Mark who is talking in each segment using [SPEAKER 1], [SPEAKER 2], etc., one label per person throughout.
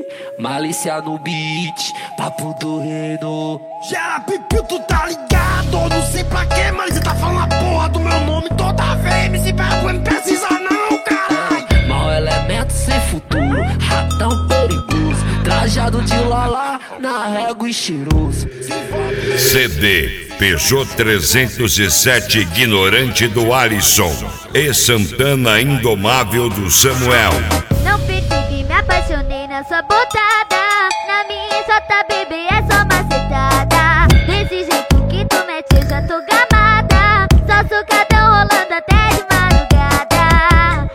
[SPEAKER 1] Malícia no beat, papo do reino.
[SPEAKER 2] Gera pipiu, tu tá ligado? Não sei pra que, mas você tá falando a porra do meu nome toda vez. Me se vergonha, não precisa não, caralho.
[SPEAKER 1] Mau elemento sem futuro, ratão perigoso, trajado de lala, na régua e cheiroso.
[SPEAKER 3] CD Peugeot 307 Ignorante do Alisson e Santana Indomável do Samuel.
[SPEAKER 4] Não percebi, me apaixonei na sua botada. Na minha só tá bebê, é só macetada. Desse jeito que tu mete eu já tô gamada. Só sucadão rolando até de madrugada.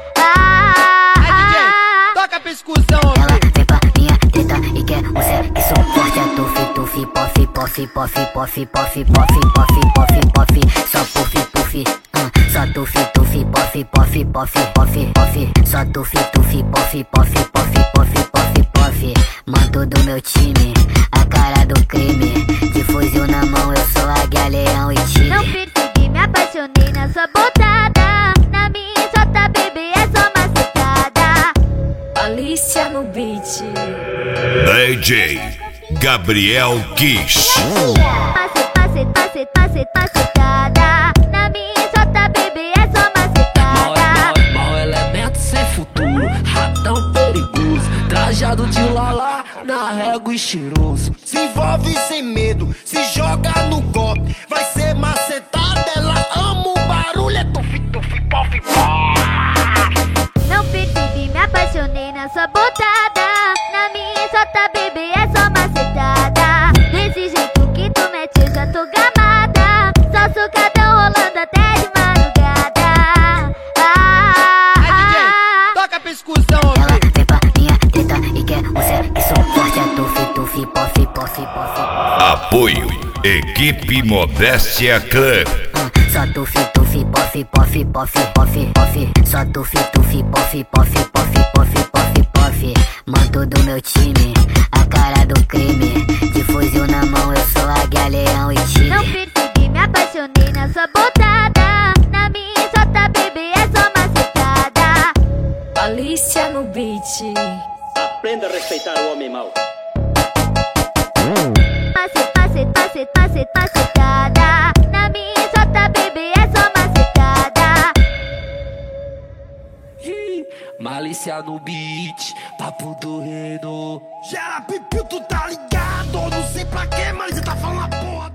[SPEAKER 2] DJ, toca a pescução.
[SPEAKER 5] Ela vem pra minha teta e quer um sexo forte. É tufi, tufi, pofi, pofi, pofi, pofi, pofi, pofi, pofi, pofi, pofi. Só pufi, pufi, só tufi, tufi, pofi, pofi, pofi, pofi, pofi. Só tufi, tufi, pofi, pofi, pofi, pofi, pofi, pofi. Manto do meu time, a cara do crime. De fuzil na mão, eu sou águia, leão e tigre.
[SPEAKER 4] Não percebi, me apaixonei na sua botada. Na minha só tá bebê, é só macetada.
[SPEAKER 6] Malícia no beat.
[SPEAKER 3] DJ Gabriel Kiss.
[SPEAKER 4] Macetada. Na minha só tá bebê, é só macetada.
[SPEAKER 1] Mau elemento sem futuro, ratão perigoso, trajado de lala, na régua e cheiroso.
[SPEAKER 2] Se envolve sem medo, se joga no golpe. Vai ser macetada, ela ama o barulho. É tufi, tufi, pofi, pofi.
[SPEAKER 4] Não percebi, me apaixonei na sua botada. Na minha só tá bebê, é só macetada. Desse jeito que tu mete eu já tô gamada. Só sucadão rolando até de madrugada.
[SPEAKER 2] DJ, toca a pescução.
[SPEAKER 5] Ela vem pra minha teta e quer um sexo forte. É tufi, tufi, pofi, pofi, pofi.
[SPEAKER 3] Apoio Equipe Modéstia Club.
[SPEAKER 5] Só tufi, tufi, pofi, pofi, pofi, pofi, pofi. Só tufi, tufi, pofi, pofi, pofi, pofi, pofi, pofi. Manto do meu time, a cara do crime. De fuzil na mão, eu sou águia, leão e tigre.
[SPEAKER 4] Não percebi, me apaixonei na sua botada. Na minha só tá bebê, é só macetada.
[SPEAKER 6] Malícia no beat.
[SPEAKER 7] Aprenda a respeitar o homem mau.
[SPEAKER 4] Macetada. Na minha só tá bebê, é só macetada.
[SPEAKER 1] Malícia no beat, papo do reino.
[SPEAKER 2] Gera pipiu, tu tá ligado? Não sei pra que, mas você tá falando a porra